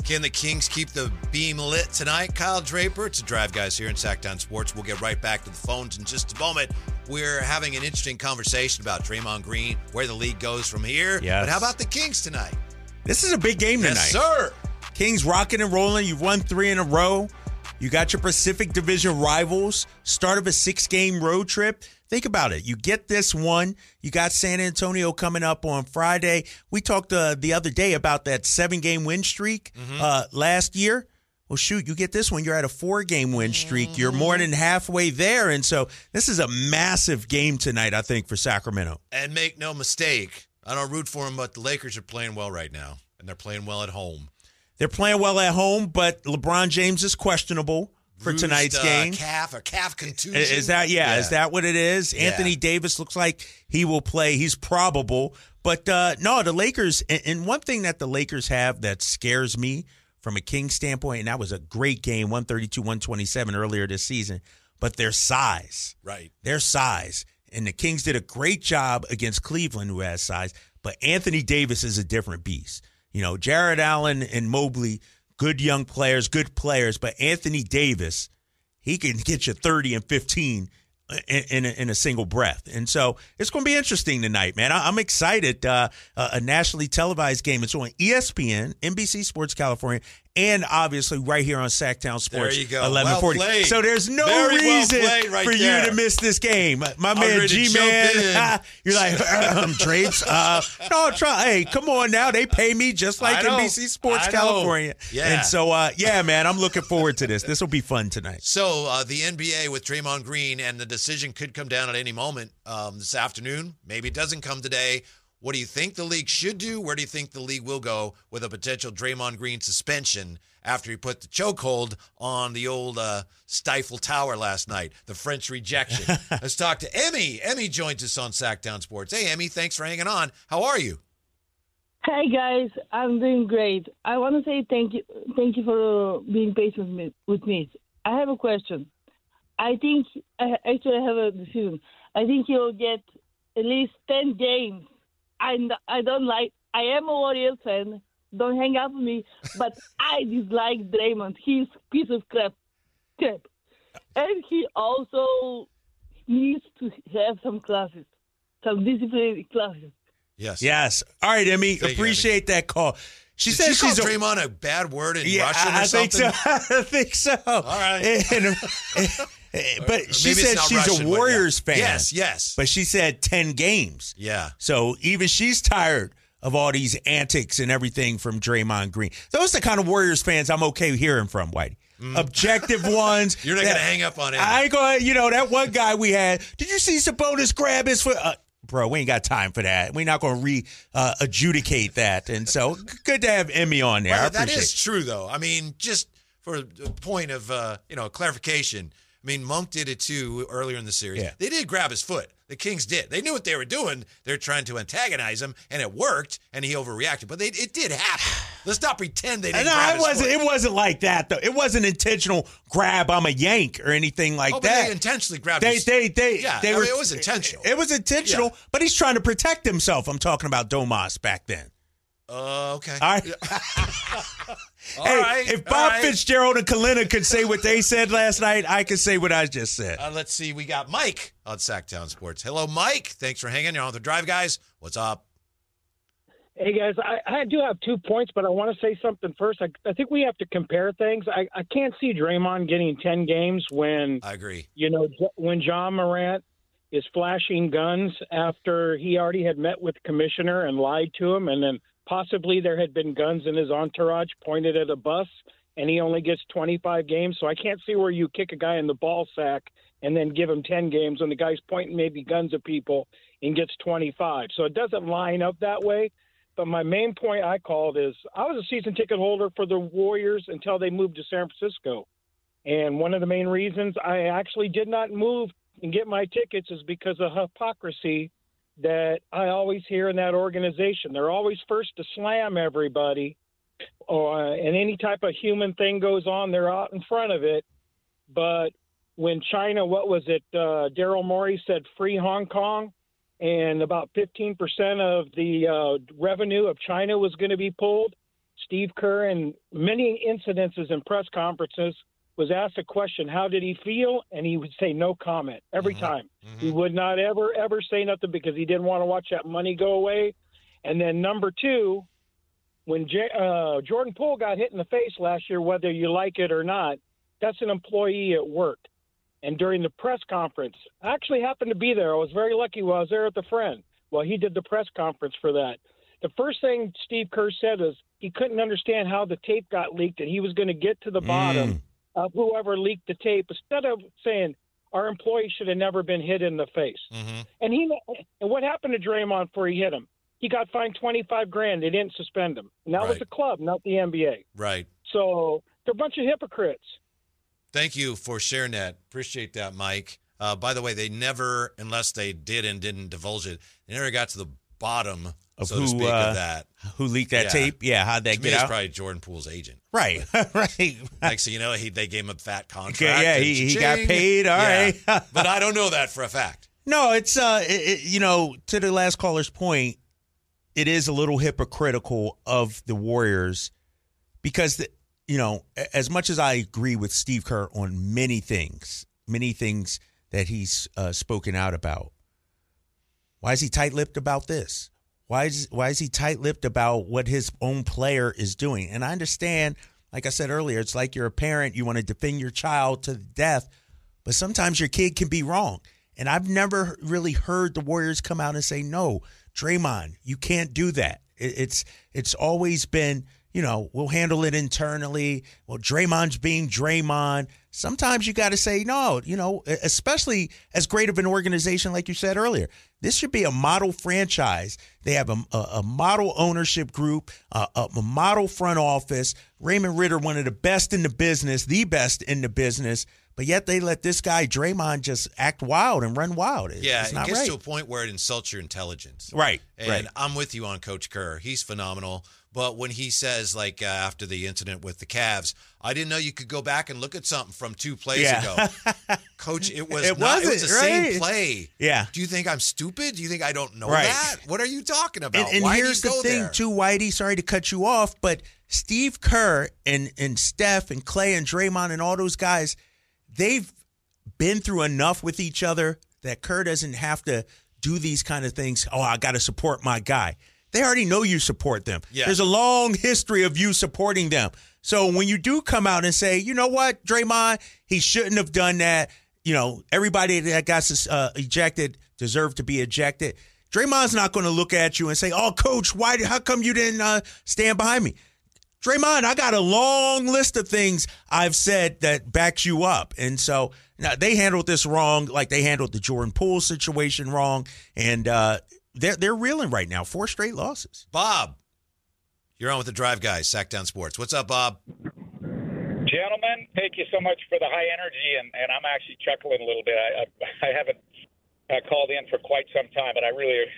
Can the Kings keep the beam lit tonight? Kyle Draper, it's a Drive Guys here in Sacktown Sports. We'll get right back to the phones in just a moment. We're having an interesting conversation about Draymond Green, where the league goes from here. Yes. But how about the Kings tonight? This is a big game tonight. Yes, sir. Kings rocking and rolling. You've won 3 in a row. You got your Pacific Division rivals. Start of a 6-game road trip. Think about it. You get this one. You got San Antonio coming up on Friday. We talked the other day about that 7-game win streak last year. Well, shoot, you get this one. You're at a 4-game win streak. You're more than halfway there. And so this is a massive game tonight, I think, for Sacramento. And make no mistake, I don't root for them, but the Lakers are playing well right now, and they're playing well at home. They're playing well at home, but LeBron James is questionable for tonight's game. Calf contusion. Is that Is that what it is? Yeah. Anthony Davis looks like he will play. He's probable. But no, the Lakers, and one thing that the Lakers have that scares me from a Kings standpoint, and that was a great game, 132-127 earlier this season, but their size. Right. Their size. And the Kings did a great job against Cleveland, who has size, but Anthony Davis is a different beast. You know, Jared Allen and Mobley, good young players, good players, but Anthony Davis, he can get you 30 and 15 in a single breath. And so it's going to be interesting tonight, man. I'm excited. A nationally televised game. It's on ESPN, NBC Sports California, and obviously right here on Sacktown Sports. There you go. 1140. Well played. So there's no Very reason well played right for there. you to miss this game. My I'm man ready to G-Man, jump you're like, Drapes. No, try. Hey, come on now. They pay me just like I know. NBC Sports I know. California. Yeah. And so, yeah, man, I'm looking forward to this. This will be fun tonight. So the NBA with Draymond Green, and the decision could come down at any moment this afternoon. Maybe it doesn't come today. What do you think the league should do? Where do you think the league will go with a potential Draymond Green suspension after he put the chokehold on the old Stifle Tower last night, the French rejection? Let's talk to Emmy. Emmy joins us on Sacktown Sports. Hey, Emmy, thanks for hanging on. How are you? Hey guys, I'm doing great. I want to say thank you for being patient with me. I have a question. I think I have a decision. I think he'll get at least 10 games. I am a Warriors fan. Don't hang up with me, but I dislike Draymond. He's a piece of crap. And he also needs to have some classes, some disciplinary classes. Yes. All right, Emmy. Thank you, appreciate that call. She Did says you she's call Draymond a bad word in yeah, Russian or I think something? so. I think so. All right. But she Maybe it's said not she's Russian, a but Warriors fan. Yes. But she said 10 games. Yeah. So even she's tired of all these antics and everything from Draymond Green. Those are the kind of Warriors fans I'm okay hearing from, Whitey. Objective ones. You're not going to hang up on him. I ain't going to, that one guy we had. Did you see Sabonis grab his foot? Bro, we ain't got time for that. We're not going to adjudicate that. And so good to have Emmy on there. Well, I appreciate that is true, though. I mean, just for a point of clarification, I mean, Monk did it too earlier in the series. Yeah. They did grab his foot. The Kings did. They knew what they were doing. They're trying to antagonize him, and it worked, and he overreacted. But it did happen. Let's not pretend they didn't grab his foot. It wasn't like that, though. It wasn't intentional grab, I'm a yank, or anything like but that. they intentionally grabbed They his were, it was intentional. It was intentional, Yeah. but he's trying to protect himself. I'm talking about Domas back then. Okay. All right. If Bob Fitzgerald and Kalina could say what they said last night, I could say what I just said. Let's see. We got Mike on Sacktown Sports. Hello, Mike. Thanks for hanging. You're on the Drive Guys. What's up? Hey, guys, I do have 2 points, but I want to say something first. I think we have to compare things. I can't see Draymond getting 10 games when I agree. When John Morant is flashing guns after he already had met with the commissioner and lied to him, and then possibly there had been guns in his entourage pointed at a bus, and he only gets 25 games. So I can't see where you kick a guy in the ball sack and then give him 10 games when the guy's pointing maybe guns at people and gets 25. So it doesn't line up that way. But my main point I called is I was a season ticket holder for the Warriors until they moved to San Francisco. And one of the main reasons I actually did not move and get my tickets is because of hypocrisy that I always hear in that organization. They're always first to slam everybody, and any type of human thing goes on, they're out in front of it. But when China, Daryl Morey said free Hong Kong, and about 15% of the revenue of China was going to be pulled. Steve Kerr, in many incidences in press conferences, was asked a question, how did he feel? And he would say no comment every time. He would not ever say nothing because he didn't want to watch that money go away. And then number two, when Jordan Poole got hit in the face last year, whether you like it or not, that's an employee at work. And during the press conference, I actually happened to be there. I was very lucky while I was there with a friend. Well, he did the press conference for that. The first thing Steve Kerr said is he couldn't understand how the tape got leaked, and he was going to get to the bottom of whoever leaked the tape, instead of saying our employee should have never been hit in the face. And what happened to Draymond before he hit him? He got fined $25,000. They didn't suspend him. And that was the club, not the NBA. Right. So they're a bunch of hypocrites. Thank you for sharing that. Appreciate that, Mike. By the way, they never, unless they did and didn't divulge it, they never got to the bottom of so to speak, of that. Who leaked that tape? Yeah, how'd that get out? It's probably Jordan Poole's agent. Right, right. Like, so, they gave him a fat contract. Yeah, he got paid. All right. But I don't know that for a fact. No, it's, to the last caller's point, it is a little hypocritical of the Warriors because, as much as I agree with Steve Kerr on many things that he's spoken out about, why is he tight-lipped about this? Why is he tight-lipped about what his own player is doing? And I understand, like I said earlier, it's like you're a parent. You want to defend your child to death, but sometimes your kid can be wrong. And I've never really heard the Warriors come out and say, no, Draymond, you can't do that. It's always been, we'll handle it internally. Well, Draymond's being Draymond. Sometimes you got to say no, especially as great of an organization like you said earlier. This should be a model franchise. They have a model ownership group, a model front office. Raymond Ritter, one of the best in the business, but yet they let this guy, Draymond, just act wild and run wild. It's not it gets right. to a point where it insults your intelligence. Right, And I'm with you on Coach Kerr. He's phenomenal. But when he says, like, after the incident with the Cavs, I didn't know you could go back and look at something from 2 plays ago. Coach, it was the same play. Yeah. Do you think I'm stupid? Do you think I don't know that? What are you talking about? And Why here's do you the go thing, there? too, Whitey, sorry to cut you off, but Steve Kerr and Steph and Clay and Draymond and all those guys, they've been through enough with each other that Kerr doesn't have to do these kind of things. Oh, I got to support my guy. They already know you support them. Yeah. There's a long history of you supporting them. So when you do come out and say, you know what, Draymond, he shouldn't have done that. Everybody that got ejected deserved to be ejected. Draymond's not going to look at you and say, oh, Coach, how come you didn't stand behind me? Draymond, I got a long list of things I've said that backs you up. And so now they handled this wrong, like they handled the Jordan Poole situation wrong. And they're reeling right now. 4 straight losses. Bob, you're on with the Drive Guys, Sacktown Sports. What's up, Bob? Gentlemen, thank you so much for the high energy, and I'm actually chuckling a little bit. I haven't called in for quite some time, but I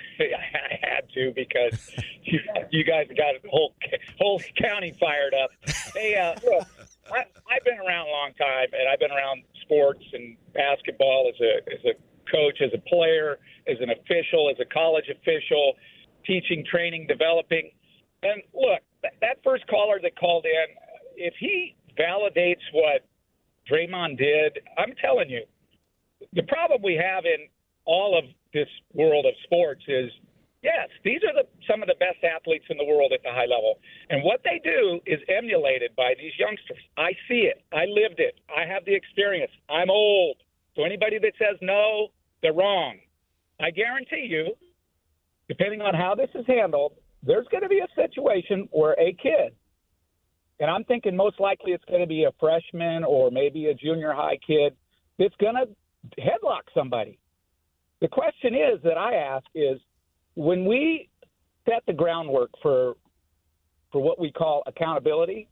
had to because you guys got the whole county fired up. Hey, look, I've been around a long time, and I've been around sports and basketball as a coach, as a player, as an official, as a college official, teaching, training, developing. And look, that first caller that called in, if he validates what Draymond did, I'm telling you, the problem we have in all of this world of sports is, yes, these are some of the best athletes in the world at the high level. And what they do is emulated by these youngsters. I see it. I lived it. I have the experience. I'm old. So anybody that says no, they're wrong. I guarantee you, depending on how this is handled, there's going to be a situation where a kid, and I'm thinking most likely it's going to be a freshman or maybe a junior high kid, that's going to headlock somebody. The question is that I ask is, when we set the groundwork for what we call accountability,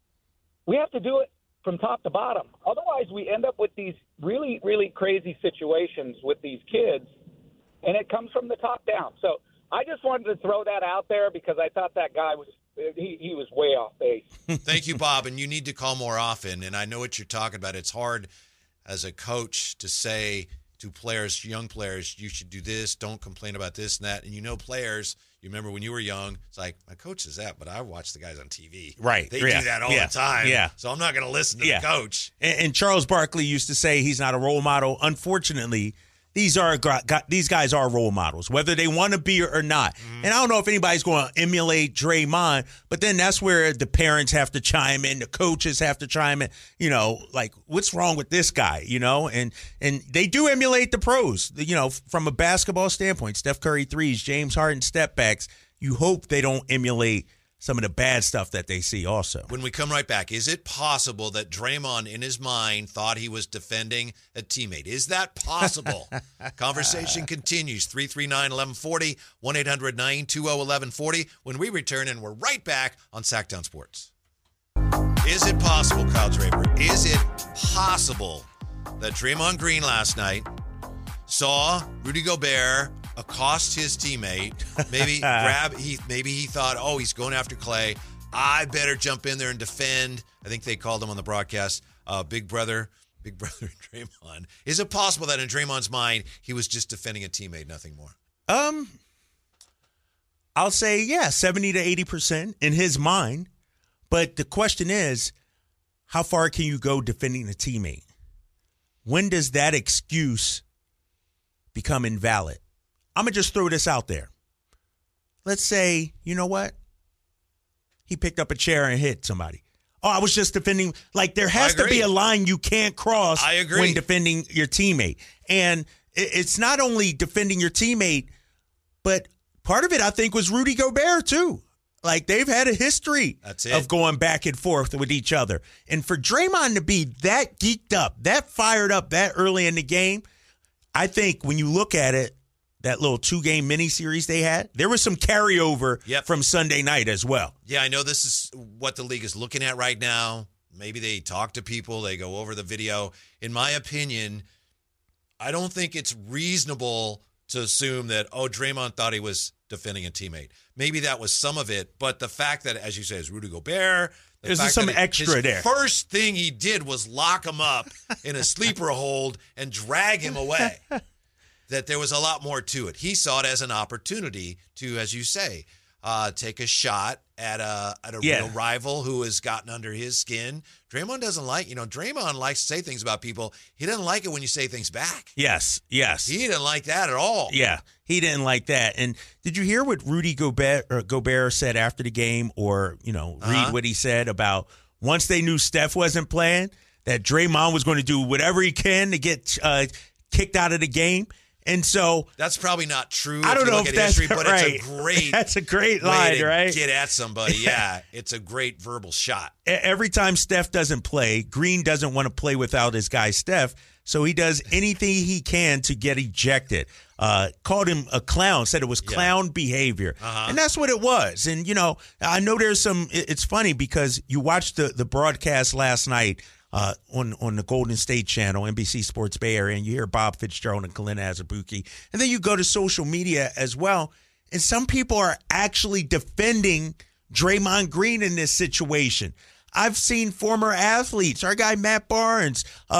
we have to do it from top to bottom. Otherwise, we end up with these really, really crazy situations with these kids, and it comes from the top down. So I just wanted to throw that out there because I thought that guy was he was way off base. Thank you, Bob, and you need to call more often. And I know what you're talking about. It's hard as a coach to say to players, young players, you should do this, don't complain about this and that. And players, You remember when you were young, it's like, my coach says that, but I watch the guys on TV. Right. They Yeah. do that all Yeah. the time. Yeah. So I'm not going to listen to Yeah. the coach. And Charles Barkley used to say he's not a role model. Unfortunately, these guys are role models, whether they want to be or not. And I don't know if anybody's going to emulate Draymond, but then that's where the parents have to chime in, the coaches have to chime in. You know, like, what's wrong with this guy? You know, and they do emulate the pros. You know, from a basketball standpoint, Steph Curry threes, James Harden step backs. You hope they don't emulate some of the bad stuff that they see also. When we come right back, is it possible that Draymond in his mind thought he was defending a teammate? Is that possible? Conversation continues. 339-1140, 1-800-920-1140. When we return, and we're right back on Sacktown Sports. Is it possible, Kyle Draper, is it possible that Draymond Green last night saw Rudy Gobert accost his teammate, maybe he thought, oh, he's going after Clay, I better jump in there and defend. I think they called him on the broadcast, Big Brother Draymond. Is it possible that in Draymond's mind, he was just defending a teammate, nothing more? I'll say, 70 to 80% in his mind. But the question is, how far can you go defending a teammate? When does that excuse become invalid? I'm going to just throw this out there. Let's say, you know what? He picked up a chair and hit somebody. Oh, I was just defending. Like, there has to be a line you can't cross when defending your teammate. And it's not only defending your teammate, but part of it, I think, was Rudy Gobert, too. Like, they've had a history of going back and forth with each other. And for Draymond to be that geeked up, that fired up that early in the game, I think when you look at it, that little 2-game mini-series they had, there was some carryover from Sunday night as well. Yeah, I know this is what the league is looking at right now. Maybe they talk to people, they go over the video. In my opinion, I don't think it's reasonable to assume that, Draymond thought he was defending a teammate. Maybe that was some of it, but the fact that, as you say, is Rudy Gobert. There's some extra there. First thing he did was lock him up in a sleeper hold and drag him away. That there was a lot more to it. He saw it as an opportunity to, as you say, take a shot at a real rival who has gotten under his skin. Draymond doesn't like, Draymond likes to say things about people. He doesn't like it when you say things back. Yes. He didn't like that at all. Yeah, he didn't like that. And did you hear what Rudy Gobert said after the game, or, read what he said about once they knew Steph wasn't playing, that Draymond was going to do whatever he can to get kicked out of the game? And so that's probably not true. I don't know if that's history, but right. That's a great line, right? Get at somebody. Yeah, it's a great verbal shot. Every time Steph doesn't play, Green doesn't want to play without his guy Steph, so he does anything he can to get ejected. Called him a clown, said it was clown behavior. And that's what it was. And, I know there's some – it's funny because you watched the broadcast last night on the Golden State Channel, NBC Sports Bay Area, and you hear Bob Fitzgerald and Kalina Azubuike. And then you go to social media as well, and some people are actually defending Draymond Green in this situation. I've seen former athletes, our guy Matt Barnes,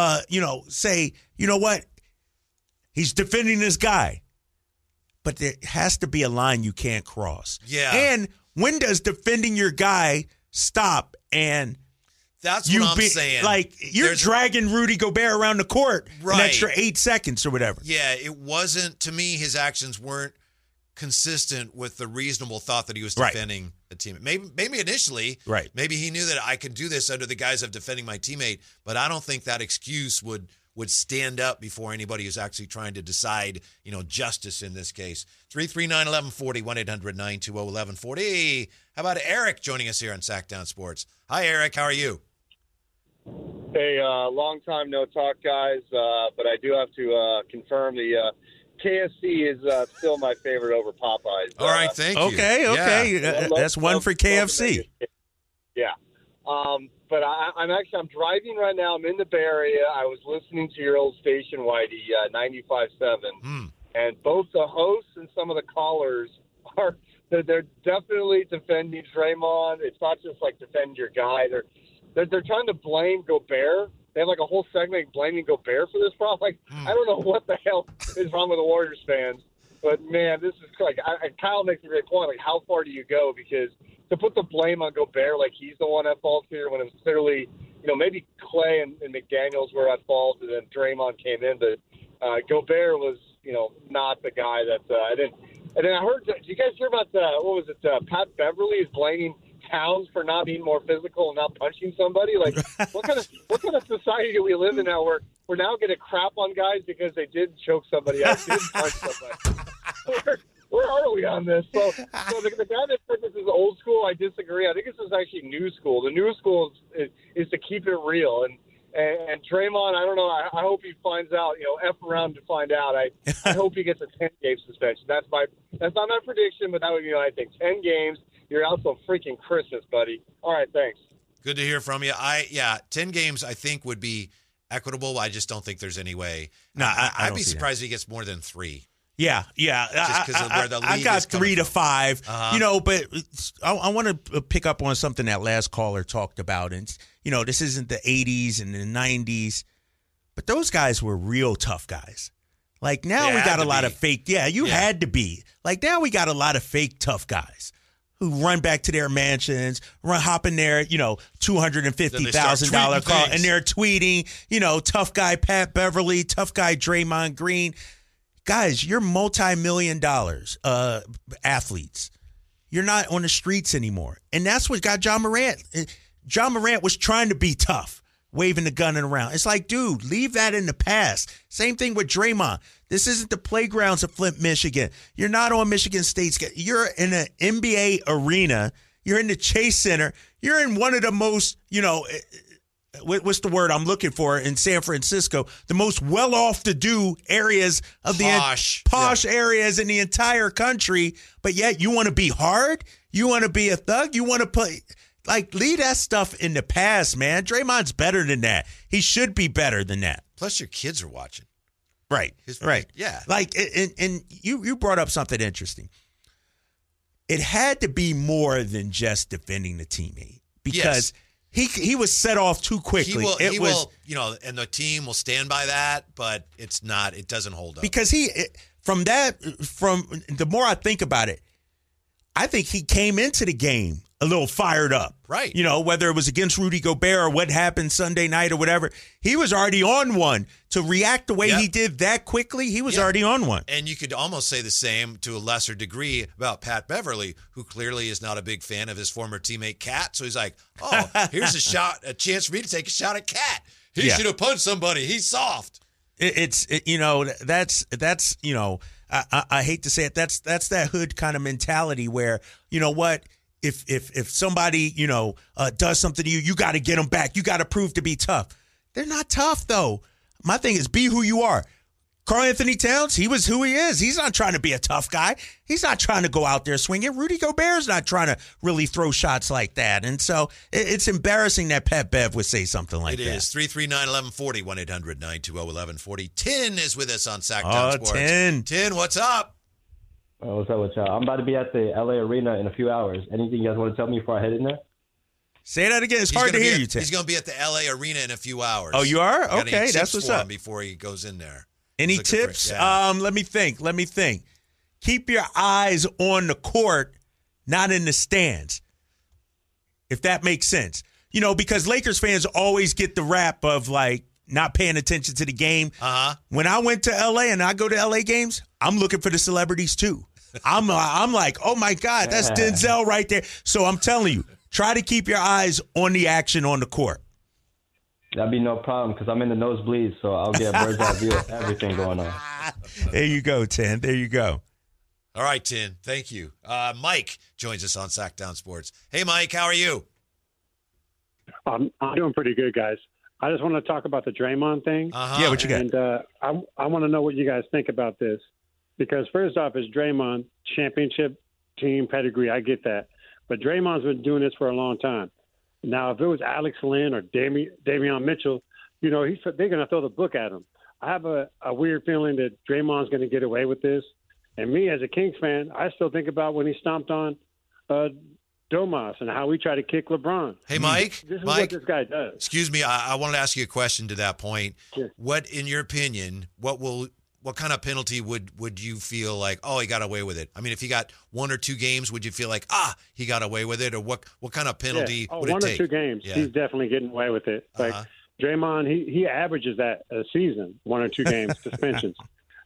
say, you know what? He's defending this guy. But there has to be a line you can't cross. Yeah. And when does defending your guy stop? And that's what I'm saying. Like, you're dragging Rudy Gobert around the court an extra 8 seconds or whatever. Yeah, it wasn't, to me, his actions weren't consistent with the reasonable thought that he was defending a teammate. Maybe initially, maybe he knew that I could do this under the guise of defending my teammate, but I don't think that excuse would stand up before anybody who's actually trying to decide, justice in this case. 339-1140, 1-800-920-1140. How about Eric joining us here on Sacktown Sports? Hi, Eric. How are you? Hey, long time no talk, guys, but I do have to confirm the KFC is still my favorite over Popeyes. All right, thank you. Okay. Yeah. That's one for KFC. Yeah. But I'm driving right now. I'm in the Bay Area. I was listening to your old station, Whitey, 95.7, and both the hosts and some of the callers they're definitely defending Draymond. It's not just like defend your guy. They're trying to blame Gobert. They have like a whole segment blaming Gobert for this problem. Like, I don't know what the hell is wrong with the Warriors fans. But man, this is like Kyle makes a great point. Like, how far do you go? Because to put the blame on Gobert, like he's the one at fault here, when it was clearly, maybe Clay and McDaniels were at fault, and then Draymond came in, but Gobert was, not the guy that I didn't. And then I heard, did you guys hear about Pat Beverly is blaming Towns for not being more physical and not punching somebody? Like, what kind of society do we live in now where we're now going to crap on guys because they did choke somebody out, didn't punch somebody? Where are we on this? So the guy that said this is old school, I disagree. I think this is actually new school. The new school is to keep it real. And Draymond, I don't know. I hope he finds out. F around to find out. I hope he gets a 10-game suspension. That's not my prediction, but that would be I think 10 games. You're out till freaking Christmas, buddy. All right, thanks. Good to hear from you. 10 games I think would be equitable. I just don't think there's any way. No, I'd be surprised if he gets more than 3. Yeah. Just because of where the league I got is coming 3 to from. 5. Uh-huh. But I want to pick up on something that last caller talked about. And this isn't the 80s and the 90s, but those guys were real tough guys. Like now we got a lot of fake. Yeah, you had to be. Like now we got a lot of fake tough guys who run back to their mansions, hop in their, $250,000 car, and they're tweeting, tough guy Pat Beverly, tough guy Draymond Green. Guys, you're multi-million dollars athletes. You're not on the streets anymore. And that's what got John Morant. John Morant was trying to be tough, waving the gun around. It's like, dude, leave that in the past. Same thing with Draymond. This isn't the playgrounds of Flint, Michigan. You're not on Michigan State's. You're in an NBA arena. You're in the Chase Center. You're in one of the most, what's the word I'm looking for in San Francisco? The most well-off-to-do areas of posh areas in the entire country. But yet you want to be hard? You want to be a thug? You want to play? Like, leave that stuff in the past, man. Draymond's better than that. He should be better than that. Plus, your kids are watching. Right. Right. Yeah. Like, and you brought up something interesting. It had to be more than just defending the teammate because he was set off too quickly. He will, and the team will stand by that, but it's not. It doesn't hold up because from the more I think about it, I think he came into the game a little fired up. Right. Whether it was against Rudy Gobert or what happened Sunday night or whatever, he was already on one. To react the way he did that quickly, he was already on one. And you could almost say the same to a lesser degree about Pat Beverly, who clearly is not a big fan of his former teammate Cat. So he's like, oh, here's a chance for me to take a shot at Cat. He should have punched somebody. He's soft. That's I hate to say it. That's that hood kind of mentality where, you know what? If somebody, does something to you, you got to get them back. You got to prove to be tough. They're not tough, though. My thing is be who you are. Karl-Anthony Towns, he was who he is. He's not trying to be a tough guy. He's not trying to go out there swinging. Rudy Gobert's not trying to really throw shots like that. And so it's embarrassing that Pat Bev would say something like that. It is. 339-1140, 1-800-920-1140. Tin is with us on Sacktown Sports. Tin, what's up? What's up with y'all? I'm about to be at the LA Arena in a few hours. Anything you guys want to tell me before I head in there? Say that again. It's hard to hear you, Tin. He's going to be at the LA Arena in a few hours. Oh, you are? Okay, that's what's up. Before he goes in there. Any tips? Let me think. Keep your eyes on the court, not in the stands, if that makes sense. Because Lakers fans always get the rap of, like, not paying attention to the game. Uh-huh. When I went to L.A. and I go to L.A. games, I'm looking for the celebrities, too. I'm like, oh, my God, that's Denzel right there. So I'm telling you, try to keep your eyes on the action on the court. That'd be no problem because I'm in the nosebleeds, so I'll get a bird's eye view of everything going on. There you go, Tin. There you go. All right, Tin. Thank you. Mike joins us on Sacktown Sports. Hey, Mike, how are you? I'm doing pretty good, guys. I just want to talk about the Draymond thing. Uh-huh. Yeah, what you got? And I want to know what you guys think about this. Because first off, it's Draymond, championship team pedigree. I get that. But Draymond's been doing this for a long time. Now, if it was Alex Lynn or Davion Mitchell, they're going to throw the book at him. I have a weird feeling that Draymond's going to get away with this. And me, as a Kings fan, I still think about when he stomped on Domas and how we try to kick LeBron. Hey, Mike. This is what this guy does. Excuse me. I wanted to ask you a question to that point. Sure. What, in your opinion, what will what kind of penalty would you feel like, oh, he got away with it? I mean, if he got 1 or 2 games, would you feel like, he got away with it? Or what kind of penalty would it take? 1 or 2 games. Yeah. He's definitely getting away with it. Like Draymond, he averages that a season, 1 or 2 games suspensions.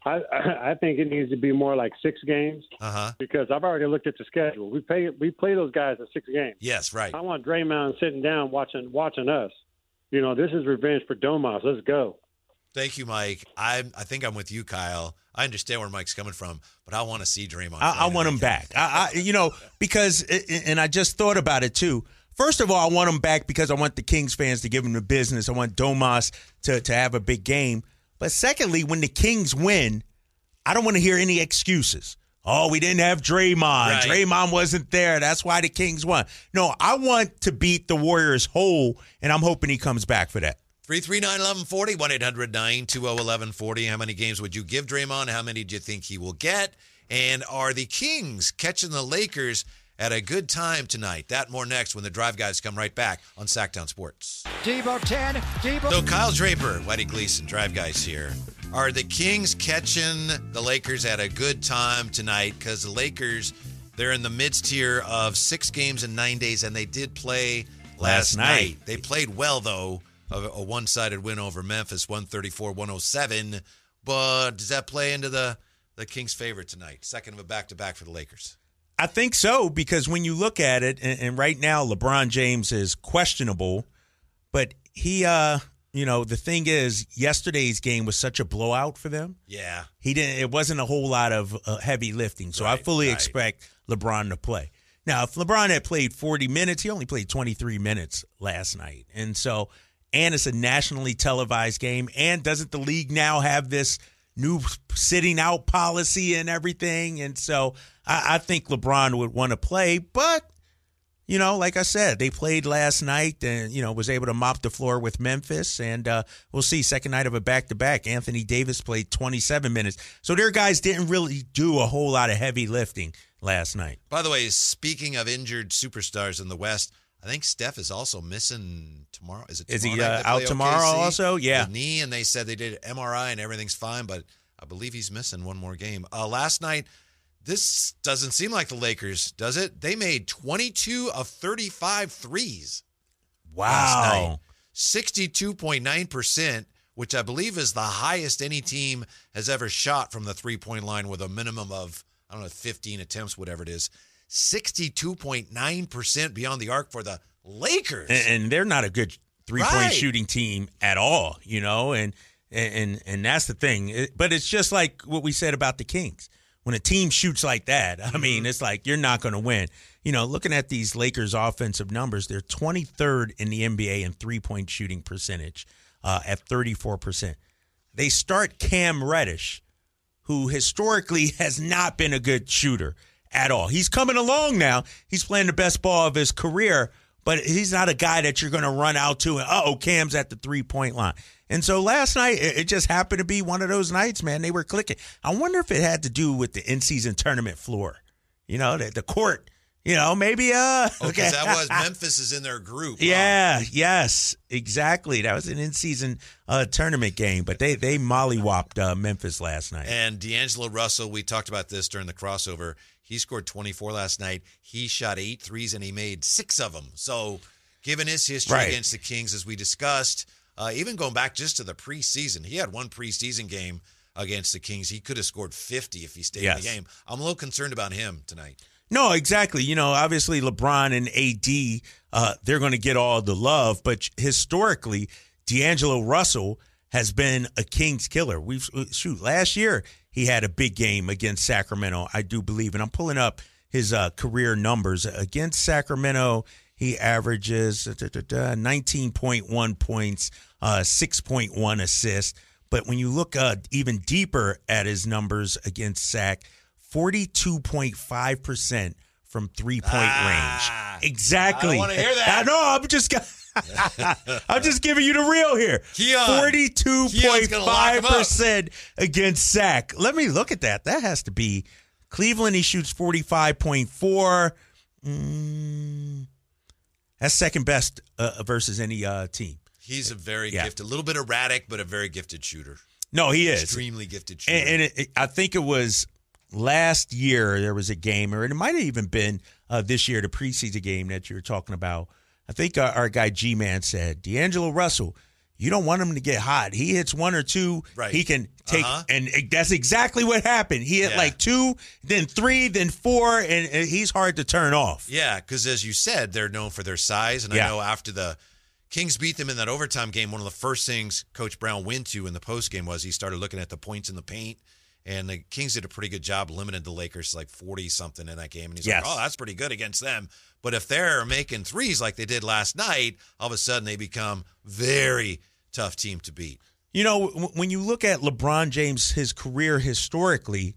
I think it needs to be more like 6 games because I've already looked at the schedule. We play those guys in 6 games. Yes, right. I want Draymond sitting down watching us. You know, this is revenge for Domas. Let's go. Thank you, Mike. I think I'm with you, Kyle. I understand where Mike's coming from, but I want to see Draymond. I want him back. Because and I just thought about it too. First of all, I want him back because I want the Kings fans to give him the business. I want Domas to have a big game. But secondly, when the Kings win, I don't want to hear any excuses. Oh, we didn't have Draymond. Right. Draymond wasn't there. That's why the Kings won. No, I want to beat the Warriors whole, and I'm hoping he comes back for that. 339-1140, 1-800-920-1140. How many games would you give Draymond? How many do you think he will get? And are the Kings catching the Lakers at a good time tonight? That more next when the Drive Guys come right back on Sacktown Sports. Debo 10, Debo. So Kyle Draper, Whitey Gleason, Drive Guys here. Are the Kings catching the Lakers at a good time tonight? Because the Lakers, they're in the midst here of 6 games in 9 days, and they did play last night. They played well, though. A one-sided win over Memphis, 134-107. But does that play into the Kings' favor tonight? Second of a back-to-back for the Lakers. I think so, because when you look at it, and right now LeBron James is questionable, but he, the thing is, yesterday's game was such a blowout for them. Yeah. It wasn't a whole lot of heavy lifting, so I fully expect LeBron to play. Now, if LeBron had played 40 minutes, he only played 23 minutes last night. And it's a nationally televised game, and doesn't the league now have this new sitting out policy and everything? And so I think LeBron would want to play, but, like I said, they played last night and, was able to mop the floor with Memphis, and we'll see. Second night of a back-to-back. Anthony Davis played 27 minutes. So their guys didn't really do a whole lot of heavy lifting last night. By the way, speaking of injured superstars in the West, I think Steph is also missing tomorrow. Is he out tomorrow also? Yeah. With knee, and they said they did MRI and everything's fine, but I believe he's missing one more game. Last night, this doesn't seem like the Lakers, does it? They made 22 of 35 threes. Wow. 62.9%, which I believe is the highest any team has ever shot from the three-point line with a minimum of, 15 attempts, whatever it is. 62.9% beyond the arc for the Lakers. And they're not a good three-point shooting team at all, and that's the thing. But it's just like what we said about the Kings. When a team shoots like that, I mean, it's like you're not going to win. Looking at these Lakers offensive numbers, they're 23rd in the NBA in three-point shooting percentage at 34%. They start Cam Reddish, who historically has not been a good shooter at all. He's coming along now. He's playing the best ball of his career, but he's not a guy that you're going to run out to and, Cam's at the three-point line. And so last night, it just happened to be one of those nights, man. They were clicking. I wonder if it had to do with the in-season tournament floor. The court. Maybe. Because that was Memphis is in their group. Yeah, yes, exactly. That was an in-season tournament game, but they mollywopped Memphis last night. And D'Angelo Russell, we talked about this during the crossover. He scored 24 last night. He shot 8 threes, and he made 6 of them. So given his history against the Kings, as we discussed, even going back just to the preseason, he had one preseason game against the Kings. He could have scored 50 if he stayed in the game. I'm a little concerned about him tonight. No, exactly. Obviously LeBron and AD, they're going to get all the love, but historically, D'Angelo Russell has been a Kings killer. Last year he had a big game against Sacramento, I do believe, and I'm pulling up his career numbers. Against Sacramento, he averages 19.1 points, 6.1 assists. But when you look even deeper at his numbers against Sac, 42.5% from three-point range. Exactly. I don't want to hear that. I'm just giving you the real here. 42.5% against Sac. Let me look at that. That has to be Cleveland. He shoots 45.4. That's second best versus any team. He's a very gifted, a little bit erratic, but a very gifted shooter. No, he is. Extremely gifted shooter. And I think it was last year there was a game, or it might have even been this year, the preseason game that you were talking about. I think our guy G-Man said, D'Angelo Russell, you don't want him to get hot. He hits one or two, right. He can take, and that's exactly what happened. He hit like 2, then 3, then 4, and he's hard to turn off. Yeah, because as you said, they're known for their size, and I know after the Kings beat them in that overtime game, one of the first things Coach Brown went to in the postgame was he started looking at the points in the paint, and the Kings did a pretty good job, limited the Lakers to like 40-something in that game, and he's like, oh, that's pretty good against them. But if they're making threes like they did last night, all of a sudden they become very tough team to beat. You know, when you look at LeBron James, his career historically,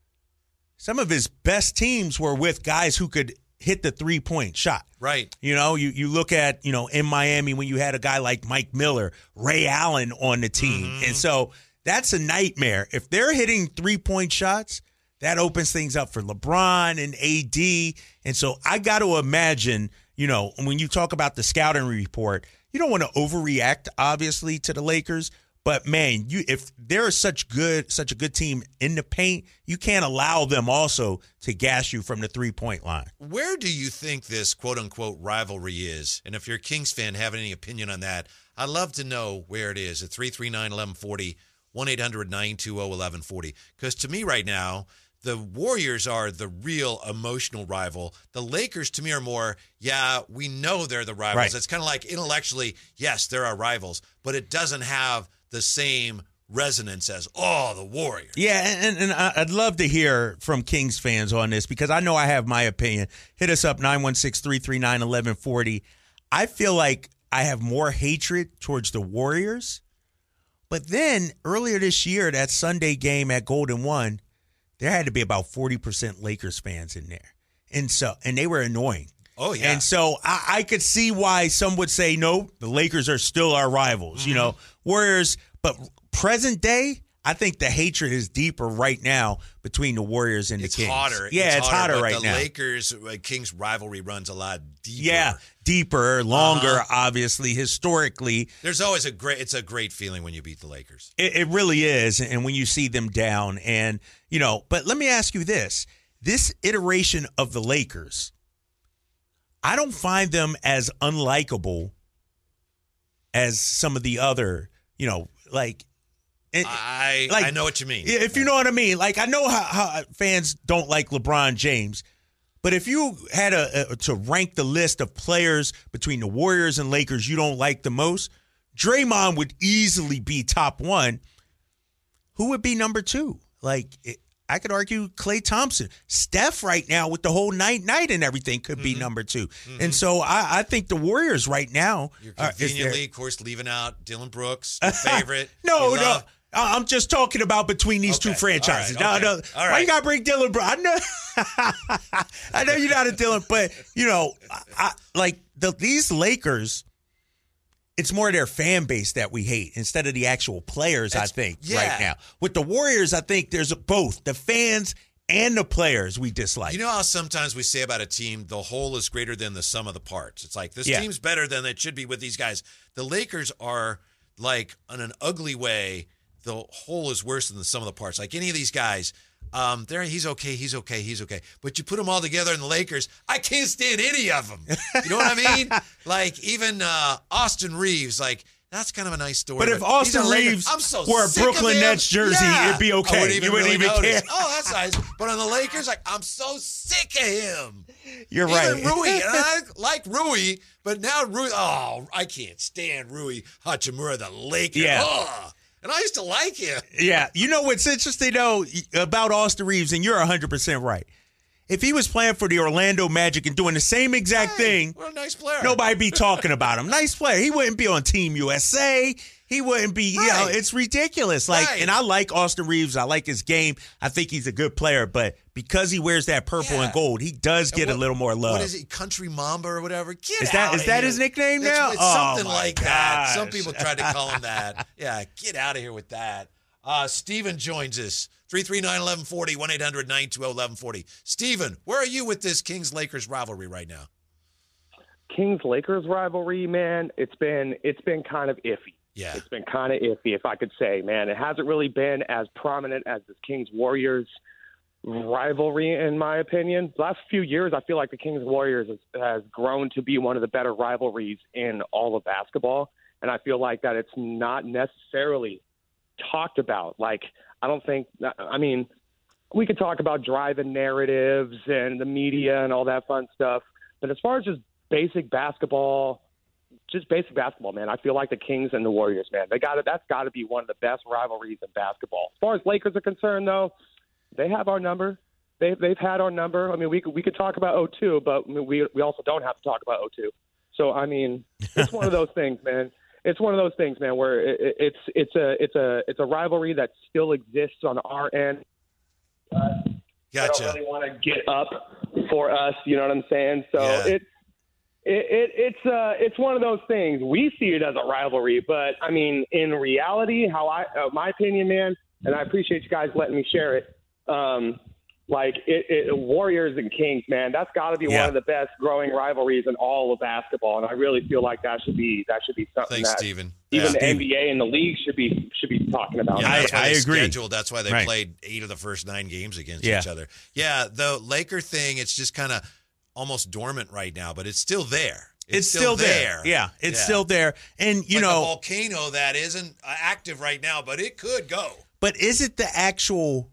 some of his best teams were with guys who could hit the three-point shot. Right. You know, you look at, in Miami when you had a guy like Mike Miller, Ray Allen on the team. Mm-hmm. And so that's a nightmare. If they're hitting three-point shots, that opens things up for LeBron and AD. And so I got to imagine, when you talk about the scouting report, you don't want to overreact, obviously, to the Lakers. But, man, if they're such a good team in the paint, you can't allow them also to gas you from the three-point line. Where do you think this quote-unquote rivalry is? And if you're a Kings fan, have any opinion on that, I'd love to know where it is at 339-1140, 1-800-920-1140. Because to me right now, the Warriors are the real emotional rival. The Lakers, to me, are more, we know they're the rivals. Right. It's kind of like intellectually, yes, they're our rivals, but it doesn't have the same resonance as, the Warriors. Yeah, and I'd love to hear from Kings fans on this because I know I have my opinion. Hit us up, 916-339-1140. I feel like I have more hatred towards the Warriors, but then earlier this year, that Sunday game at Golden One, there had to be about 40% Lakers fans in there. And they were annoying. Oh, yeah. And so I could see why some would say, no, the Lakers are still our rivals, Warriors. But present day, I think the hatred is deeper right now between the Warriors and the Kings. Hotter. Yeah, it's hotter right now. The Lakers-Kings rivalry runs a lot deeper. Yeah, deeper, longer, obviously, historically. There's always it's a great feeling when you beat the Lakers. It really is, and when you see them down. And, but let me ask you this. This iteration of the Lakers, I don't find them as unlikable as some of the other, I know what you mean. If you know what I mean. Like, I know how fans don't like LeBron James, but if you had to rank the list of players between the Warriors and Lakers you don't like the most, Draymond would easily be top 1. Who would be number 2? I could argue Klay Thompson. Steph right now with the whole night and everything could be number 2. Mm-hmm. And so I think the Warriors right now. You're conveniently, of course, leaving out Dylan Brooks, your favorite. No. I'm just talking about between these two franchises. All right. No. Why you got to bring Dylan Brooks? I know you're not a Dylan, but, these Lakers, it's more their fan base that we hate instead of the actual players, I think, right now. With the Warriors, I think there's both the fans and the players we dislike. You know how sometimes we say about a team, the whole is greater than the sum of the parts. It's like, this team's better than it should be with these guys. The Lakers are, in an ugly way, the whole is worse than the sum of the parts. Like any of these guys, he's okay. But you put them all together in the Lakers, I can't stand any of them. You know what I mean? Even Austin Reeves, that's kind of a nice story. But if Austin Reeves wore a Brooklyn Nets jersey, it'd be okay. You wouldn't even care. Oh, that's nice. But on the Lakers, I'm so sick of him. You're right. Even Rui, and I like Rui, but now Rui, I can't stand Rui Hachimura, the Lakers. Yeah. Oh. And I used to like him. Yeah. You know what's interesting, though, about Austin Reeves, and you're 100% right. If he was playing for the Orlando Magic and doing the same exact thing, what a nice player. Nobody'd be talking about him. Nice player. He wouldn't be on Team USA. He wouldn't be, it's ridiculous. And I like Austin Reeves. I like his game. I think he's a good player. But because he wears that purple and gold, he does get a little more love. What is he, Country Mamba or whatever? Is that his nickname now? It's something like that. Some people tried to call him that. Yeah, get out of here with that. Steven joins us. 339-1140, 1-800-920-1140. Steven, where are you with this Kings-Lakers rivalry right now? Kings-Lakers rivalry, man, it's been kind of iffy. Yeah. It's been kind of iffy, if I could say, man. It hasn't really been as prominent as this Kings-Warriors rivalry, in my opinion. The last few years, I feel like the Kings-Warriors has grown to be one of the better rivalries in all of basketball, and I feel like that it's not necessarily talked about. Like, I don't think – I mean, we could talk about driving narratives and the media and all that fun stuff, but as far as just basic basketball, man, I feel like the Kings and the Warriors, man, that's got to be one of the best rivalries in basketball. As far as Lakers are concerned, though, they have our number. They've had our number. I mean, we could talk about 0-2, but we also don't have to talk about 0-2. So, I mean, it's one of those things, man. It's one of those things, man, where it's a rivalry that still exists on our end. Gotcha. I don't really want to get up for us. You know what I'm saying? So it's one of those things. We see it as a rivalry, but I mean, in reality, my opinion, man, and I appreciate you guys letting me share it. Warriors and Kings, man, that's got to be one of the best growing rivalries in all of basketball, and I really feel like that should be something. Thanks, Steven. Even the NBA and the league should be talking about. Yeah, I agree. That's why they played 8 of the first 9 games against each other. Yeah, the Laker thing, it's just kind of almost dormant right now, but it's still there. It's still there. Yeah, it's still there. And, you know, a volcano that isn't active right now, but it could go. But is it the actual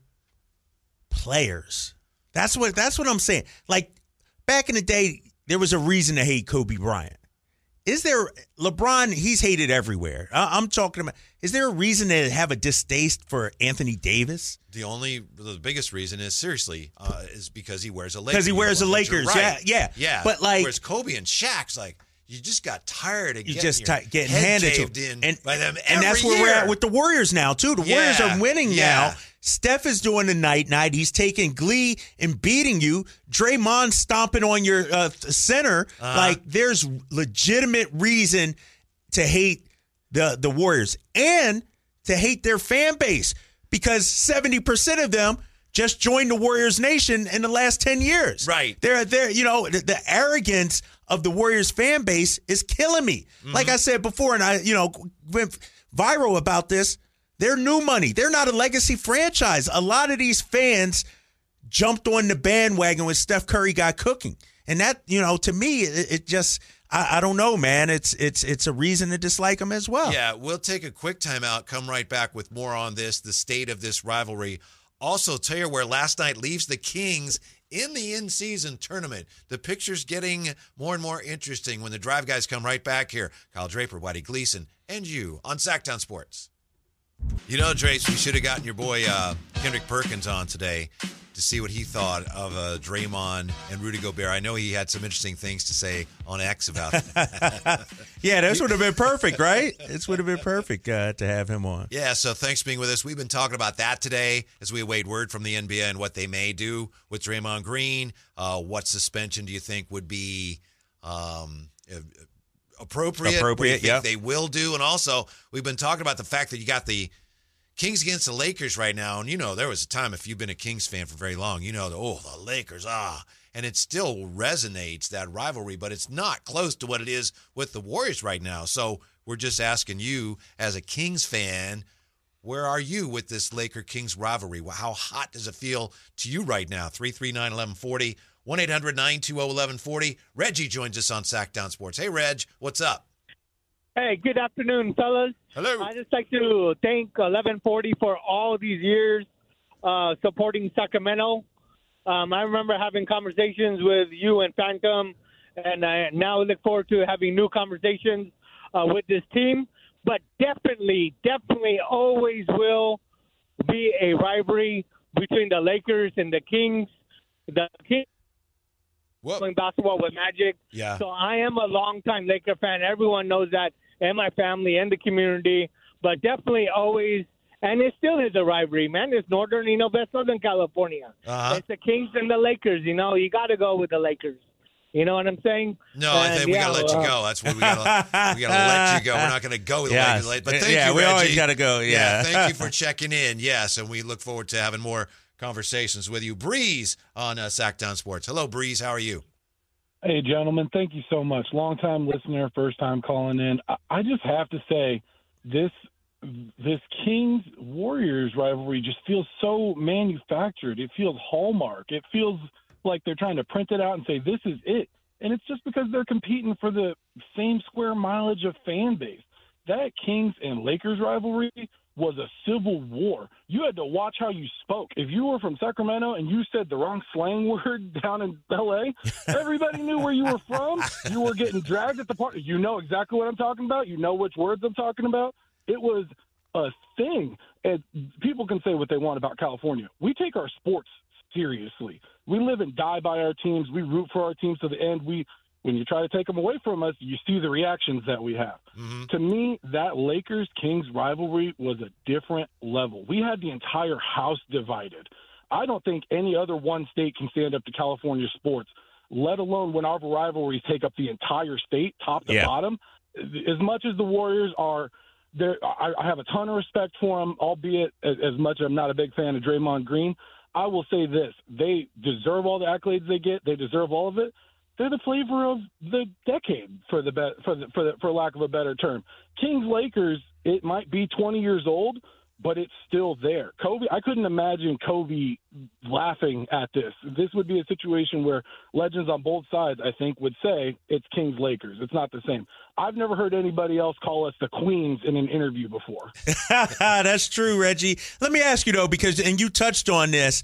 players? That's what I'm saying. Like, back in the day, there was a reason to hate Kobe Bryant. Is there LeBron? He's hated everywhere. I'm talking about. Is there a reason to have a distaste for Anthony Davis? The biggest reason is seriously is because he wears a Lakers. Because he wears the Lakers. Right. Yeah. But like, whereas Kobe and Shaq's like, you just got tired of getting handed to by them every and that's where we're at with the Warriors now too. The Warriors are winning now. Steph is doing the night. He's taking glee in beating you. Draymond stomping on your center. Like, there's legitimate reason to hate the Warriors and to hate their fan base, because 70% of them just joined the Warriors Nation in the last 10 years. Right. They're you know, the arrogance of the Warriors fan base is killing me. Mm-hmm. Like I said before, and I went viral about this. They're new money. They're not a legacy franchise. A lot of these fans jumped on the bandwagon when Steph Curry got cooking. And that, to me, it just, I don't know, man. It's a reason to dislike them as well. Yeah, we'll take a quick timeout, come right back with more on this, the state of this rivalry. Also, tell you where last night leaves the Kings in the in-season tournament. The picture's getting more and more interesting when the Drive guys come right back here. Kyle Draper, Whitey Gleason, and you on Sacktown Sports. Trace, we should have gotten your boy Kendrick Perkins on today to see what he thought of Draymond and Rudy Gobert. I know he had some interesting things to say on X about that. Yeah, this would have been perfect, right? This would have been perfect to have him on. Yeah, so thanks for being with us. We've been talking about that today as we await word from the NBA and what they may do with Draymond Green. What suspension do you think would be appropriate? What do you think they will do? And also, we've been talking about the fact that you got the Kings against the Lakers right now. And, there was a time, if you've been a Kings fan for very long, the Lakers, and it still resonates, that rivalry, but it's not close to what it is with the Warriors right now. So we're just asking you, as a Kings fan, where are you with this Laker-Kings rivalry? How hot does it feel to you right now? 339-1140, 1-800-920-1140. Reggie joins us on Sacktown Sports. Hey, Reg, what's up? Hey, good afternoon, fellas. Hello. I'd just like to thank 1140 for all these years supporting Sacramento. I remember having conversations with you and Phantom, and I now look forward to having new conversations with this team. But definitely always will be a rivalry between the Lakers and the Kings. The Kings playing basketball with Magic. Yeah. So I am a longtime Laker fan. Everyone knows that, and my family and the community. But definitely always, and it still is a rivalry, man. It's Northern, best Southern California. It's the Kings and the Lakers. You got to go with the Lakers. You know what I'm saying? No, I think we got to let you go. That's what we got to let you go. We're not going to go with the Lakers. But thank you, Reggie. We always got to go. Yeah. Thank you for checking in. Yes, and we look forward to having more conversations with you. Breeze on Sacktown Sports. Hello, Breeze. How are you? Hey, gentlemen. Thank you so much. Long-time listener, first time calling in. I just have to say this Kings Warriors rivalry just feels so manufactured. It feels Hallmark. It feels like they're trying to print it out and say this is it. And it's just because they're competing for the same square mileage of fan base. That Kings and Lakers rivalry was a civil war. You had to watch how you spoke. If you were from Sacramento and you said the wrong slang word down in L.A., everybody knew where you were from. You were getting dragged at the party. You know exactly what I'm talking about. You know which words I'm talking about. It was a thing. And people can say what they want about California. We take our sports seriously. We live and die by our teams. We root for our teams to the end. When you try to take them away from us, you see the reactions that we have. Mm-hmm. To me, that Lakers-Kings rivalry was a different level. We had the entire house divided. I don't think any other one state can stand up to California sports, let alone when our rivalries take up the entire state, top to bottom. As much as the Warriors are there, I have a ton of respect for them, albeit as much as I'm not a big fan of Draymond Green. I will say this. They deserve all the accolades they get. They deserve all of it. They're the flavor of the decade, for lack of a better term. Kings Lakers, it might be 20 years old, but it's still there. Kobe, I couldn't imagine Kobe laughing at this. This would be a situation where legends on both sides, I think, would say it's Kings Lakers. It's not the same. I've never heard anybody else call us the Queens in an interview before. That's true, Reggie. Let me ask you, though, and you touched on this,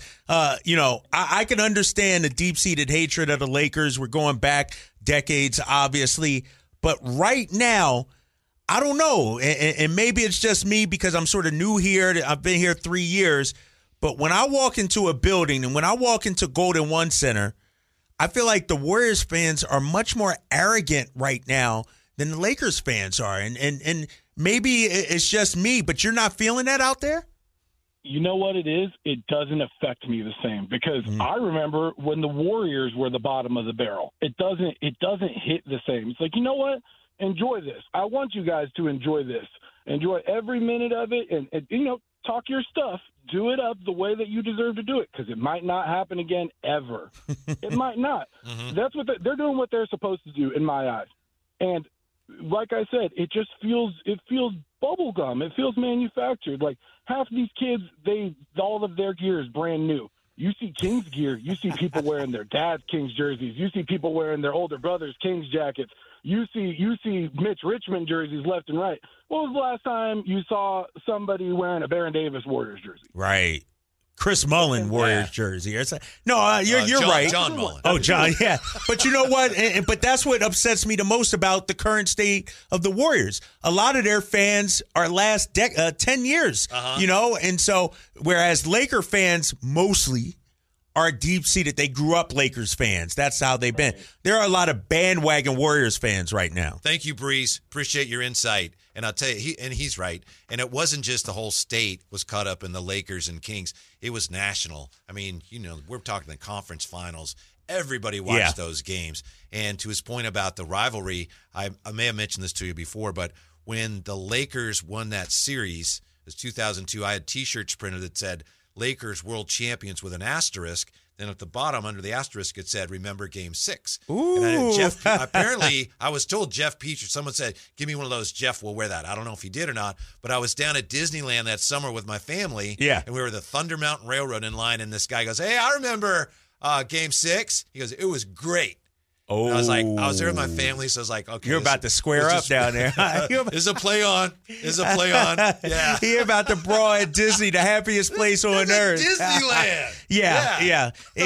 I can understand the deep-seated hatred of the Lakers. We're going back decades, obviously. But right now, I don't know, and maybe it's just me because I'm sort of new here. I've been here 3 years. But when I walk into a building and when I walk into Golden One Center, I feel like the Warriors fans are much more arrogant right now than the Lakers fans are. And maybe it's just me, but you're not feeling that out there? You know what it is? It doesn't affect me the same because I remember when the Warriors were the bottom of the barrel. It doesn't hit the same. It's like, you know what? Enjoy this. I want you guys to enjoy this. Enjoy every minute of it and talk your stuff. Do it up the way that you deserve to do it because it might not happen again ever. It might not. Mm-hmm. That's what they're doing what they're supposed to do in my eyes. And like I said, it feels bubblegum. It feels manufactured. Like half these kids, all of their gear is brand new. You see Kings gear. You see people wearing their dad's Kings jerseys. You see people wearing their older brother's Kings jackets. You see Mitch Richmond jerseys left and right. When was the last time you saw somebody wearing a Baron Davis Warriors jersey? Right. Chris Mullin Warriors jersey. No, you're right. John Mullin. Oh, John, yeah. But you know what? But that's what upsets me the most about the current state of the Warriors. A lot of their fans are last 10 years, and so whereas Laker fans mostly are deep-seated. They grew up Lakers fans. That's how they've been. There are a lot of bandwagon Warriors fans right now. Thank you, Breeze. Appreciate your insight. And I'll tell you, he's right. And it wasn't just the whole state was caught up in the Lakers and Kings. It was national. I mean, we're talking the conference finals. Everybody watched those games. And to his point about the rivalry, I may have mentioned this to you before, but when the Lakers won that series, it was 2002, I had T-shirts printed that said, Lakers world champions with an asterisk. Then at the bottom under the asterisk it said, remember Game 6. Ooh. And apparently I was told Jeff Peach, or someone said, give me one of those. Jeff will wear that. I don't know if he did or not, but I was down at Disneyland that summer with my family. Yeah. And we were the Thunder Mountain Railroad in line. And this guy goes, hey, I remember Game 6. He goes, it was great. Oh, and I was there with my family, so I was like, okay. You're about to square up down there. There's a play on. Yeah. You're about to brawl at Disney, the happiest place on earth. Disneyland. Yeah.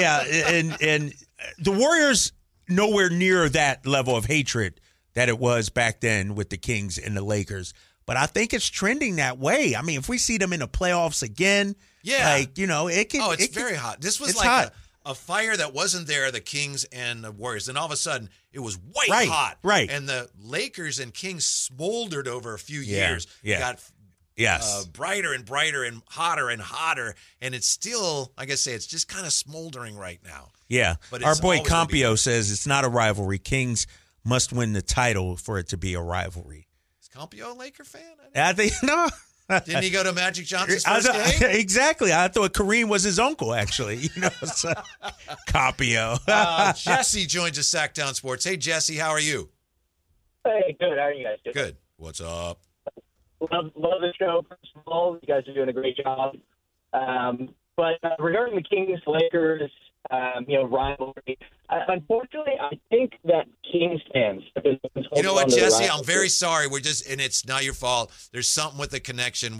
And the Warriors, nowhere near that level of hatred that it was back then with the Kings and the Lakers. But I think it's trending that way. I mean, if we see them in the playoffs again, it can. Oh, it's very hot. This was like hot. A fire that wasn't there, the Kings and the Warriors. And all of a sudden, it was white hot. Right. And the Lakers and Kings smoldered over a few years. Yeah. Got brighter and brighter and hotter. And it's still, like I say, it's just kind of smoldering right now. Yeah. But our boy Campio says it's not a rivalry. Kings must win the title for it to be a rivalry. Is Campio a Laker fan? I think, no. Didn't he go to Magic Johnson's first game? Exactly. I thought Kareem was his uncle, actually. Capio. Jesse joins us, Sacktown Sports. Hey, Jesse, how are you? Hey, good. How are you guys doing? Good. What's up? Love the show, first of all. You guys are doing a great job. But regarding the Kings-Lakers, rivalry, unfortunately, I think that Kings fans have been You know what, Jesse? I'm very sorry. We're just, and it's not your fault. There's something with the connection.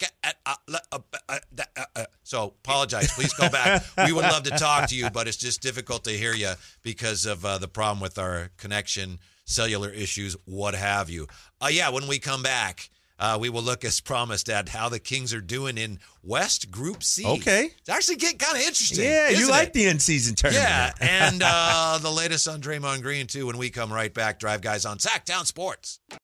So apologize. Please go back. We would love to talk to you, but it's just difficult to hear you because of the problem with our connection, cellular issues, what have you. When we come back, we will look, as promised, at how the Kings are doing in West Group C. Okay. It's actually getting kind of interesting. Yeah, you like it? the in-season tournament. Yeah, and the latest on Draymond Green, too, when we come right back. Drive Guys on Sacktown Sports.